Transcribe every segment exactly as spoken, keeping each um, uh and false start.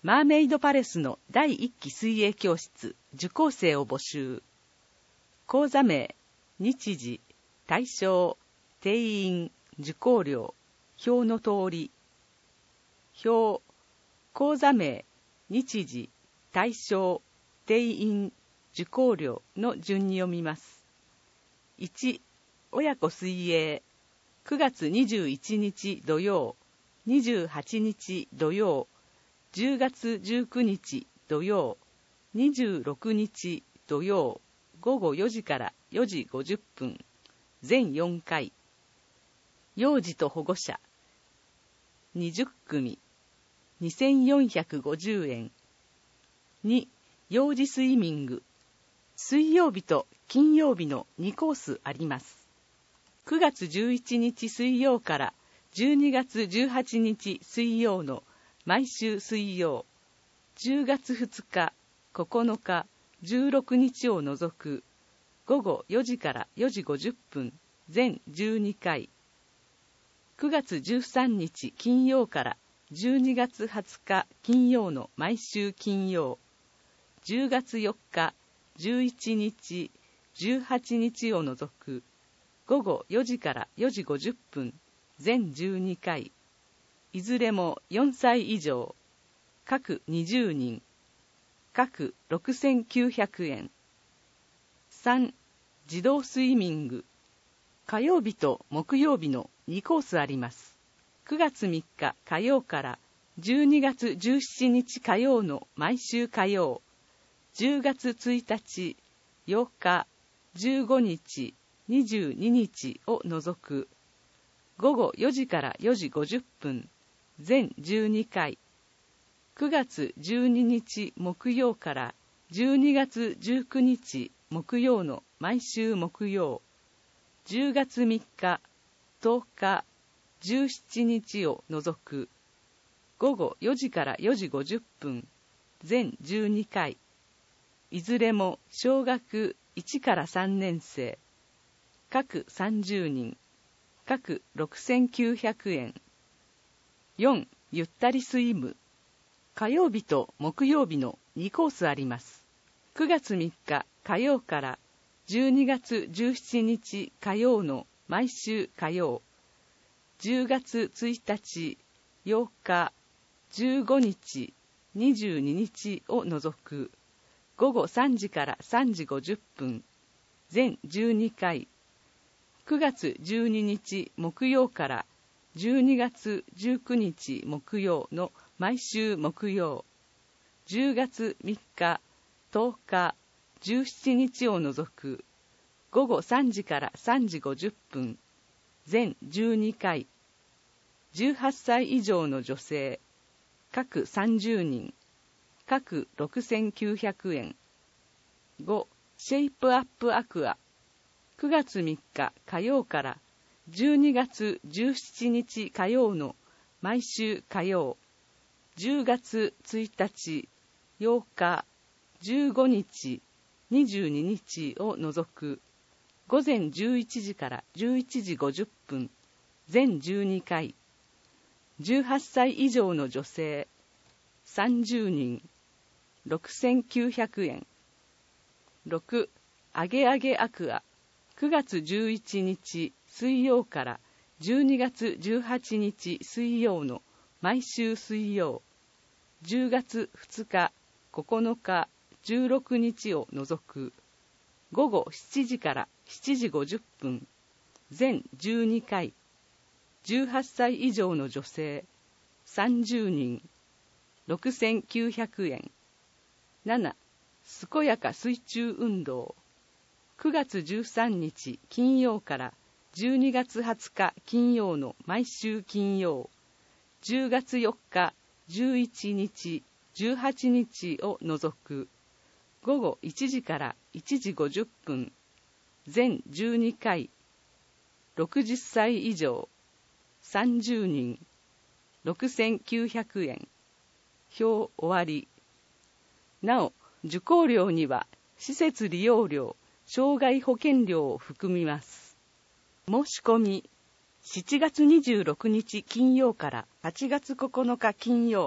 マーメイドパレスのだいいっき水泳教室受講生を募集。講座名、日時、対象、定員、受講料、表の通り。表、講座名、日時、対象、定員、受講料の順に読みます。いち、親子水泳、くがつにじゅういちにち土曜、にじゅうはちにち土曜、じゅうがつじゅうくにち土曜、にじゅうろくにち土曜、ごごよじからよじごじゅっぷん、全よんかい。幼児と保護者、にじゅっくみ、にせんよんひゃくごじゅうえん。に、幼児スイミング、水曜日と金曜日のにコースあります。くがつじゅういちにち水曜からじゅうにがつじゅうはちにち水曜の毎週水曜、じゅうがつふつか、ここのか、じゅうろくにちを除く、ごごよじからよじごじゅっぷん、全じゅうにかい。くがつじゅうさんにち金曜からじゅうにがつはつか金曜の毎週金曜、じゅうがつよっか、じゅういちにち、じゅうはちにちを除く、ごごよじからよじごじゅっぷん、全じゅうにかい。いずれもよんさい以上、各にじゅうにん、各ろくせんきゅうひゃくえん。さん、児童スイミング、火曜日と木曜日のにコースあります。くがつみっか火曜からじゅうにがつじゅうしちにち火曜の毎週火曜、じゅうがつついたち、ようか、じゅうごにち、にじゅうににちを除く、ごごよじからよじごじゅっぷん、全じゅうにかい。くがつじゅうににち木曜からじゅうにがつじゅうくにち木曜の毎週木曜、じゅうがつみっか、とおか、じゅうしちにちを除く、ごごよじからよじごじゅっぷん、全じゅうにかい。いずれも小学いちからさんねんせい、各さんじゅうにん、各ろくせんきゅうひゃくえん。よん、ゆったりスイム、火曜日と木曜日のにコースあります。くがつみっか火曜からじゅうにがつじゅうしちにち火曜の毎週火曜、じゅうがつついたち、ようか、じゅうごにち、にじゅうににちを除く、ごごさんじからさんじごじゅっぷん、全じゅうにかい。くがつじゅうににち木曜からじゅうにがつじゅうくにち木曜の毎週木曜、じゅうがつみっか、とおか、じゅうしちにちを除く、ごごさんじからさんじごじゅっぷん、全じゅうにかい。じゅうはっさい以上の女性、各さんじゅうにん、各ろくせんきゅうひゃくえん。ご、シェイプアップアクア、くがつみっか火曜からじゅうにがつじゅうしちにち火曜の毎週火曜、じゅうがつついたち、ようか、じゅうごにち、にじゅうににちを除く、ごぜんじゅういちじからじゅういちじごじゅっぷん、全じゅうにかい。じゅうはっさい以上の女性、さんじゅうにん、ろくせんきゅうひゃくえん。ろく、アゲアゲアクア、くがつじゅういちにち水曜からじゅうにがつじゅうはちにち水曜の毎週水曜、じゅうがつふつか、ここのか、じゅうろくにちを除く、ごごしちじからしちじごじゅっぷん、全じゅうにかい。じゅうはっさい以上の女性、さんじゅうにん、ろくせんきゅうひゃくえん。なな、健やか水中運動、くがつじゅうさんにち金曜からじゅうにがつはつか金曜の毎週金曜、じゅうがつよっか、じゅういちにち、じゅうはちにちを除く、ごごいちじからいちじごじゅっぷん、全じゅうにかい。ろくじゅっさい以上、さんじゅうにん、ろくせんきゅうひゃくえん。表終わり。なお、受講料には施設利用料、障害保険料を含みます。申し込み、しちがつにじゅうろくにち金曜からはちがつここのか金曜、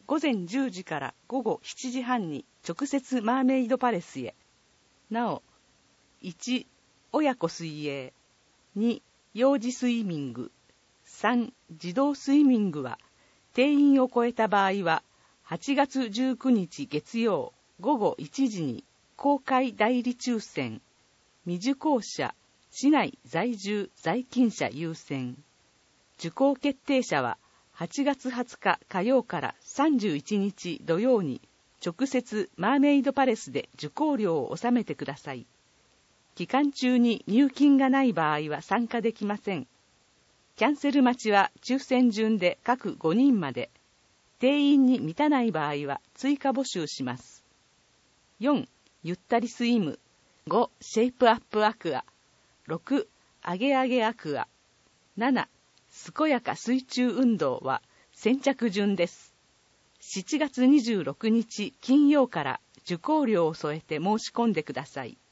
午前じゅうじから午後しちじはんに直接マーメイドパレスへ。なお、いち、親子水泳、に、幼児スイミング、さん、児童スイミングは、定員を超えた場合は、はちがつじゅうくにち月曜午後いちじに公開代理抽選、未受講者、市内在住在勤者優先。受講決定者ははちがつはつか火曜からさんじゅういちにち土曜に直接マーメイドパレスで受講料を納めてください。期間中に入金がない場合は参加できません。キャンセル待ちは抽選順で各ごにんまで。定員に満たない場合は追加募集します。よん、ゆったりスイム。ご、シェイプアップアクア。ろく、上げ上げアクア。なな、健やか水中運動は先着順です。しちがつにじゅうろくにち金曜から受講料を添えて申し込んでください。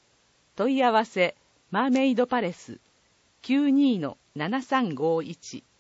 問い合わせ、マーメイドパレス きゅうにーのななさんごいち